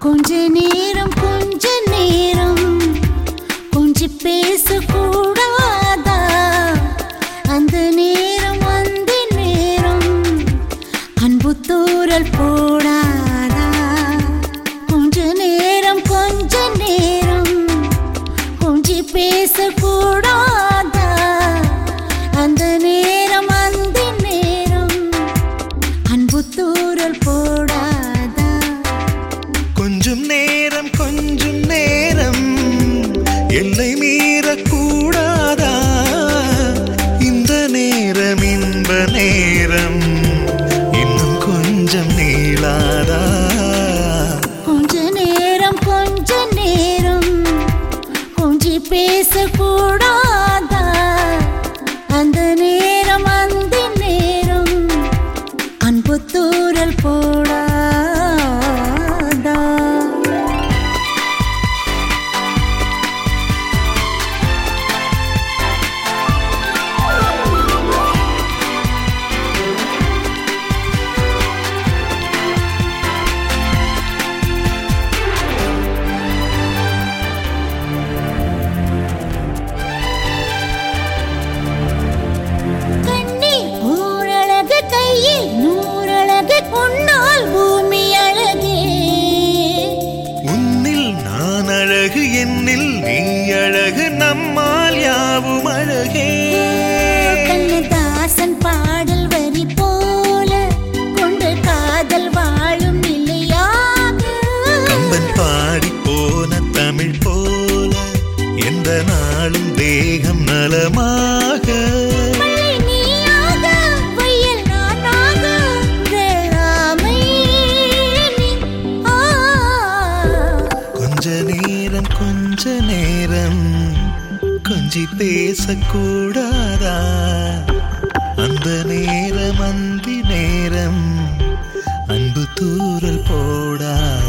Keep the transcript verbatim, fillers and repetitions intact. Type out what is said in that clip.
கொஞ்ச நேரம் கொஞ்ச நேரம் கொஞ்சி பேசக்கூடாதா? அந்த நேரம் அந்த நேரம் அன்பு தூரல் போடாதா? கொஞ்ச நேரம் கொஞ்ச நேரம் கொஞ்சி பேசக்கூடாதா? அந்த நேரம் அந்த நேரம் அன்பு தூரல் போடாதா? கொஞ்சம் நேரம் கொஞ்சம் நேரம் எல்லை மீறக்கூடாதா? இந்த நேரம் இன்ப நேரம் இன்னும் கொஞ்சம் நீளாதா? கொஞ்ச நேரம் கொஞ்ச நேரம் கொஞ்சி பேசக்கூடாதா? அந்த நேரம் அந்த நேரம் அன்பு தூரல் போடாதா? உன்னால் பூமி அழகே, உன்னில் நான் அழகு என்னில் நீ அழகு நம்மால் யாவும் அழகே. கண்ணதாசன் பாடல் வரி போல கொண்டு காதல் வாழும் நிலையாக, கம்பன் பாடி போன தமிழ் போல எந்த நாளும் தேகம் நலமாக. கொஞ்ச நேரம் கொஞ்ச நேரம் கொஞ்சி பேசக்கூடாதா? அந்த நேரம் அந்த நேரம் அன்பு தூரல் போடாதா?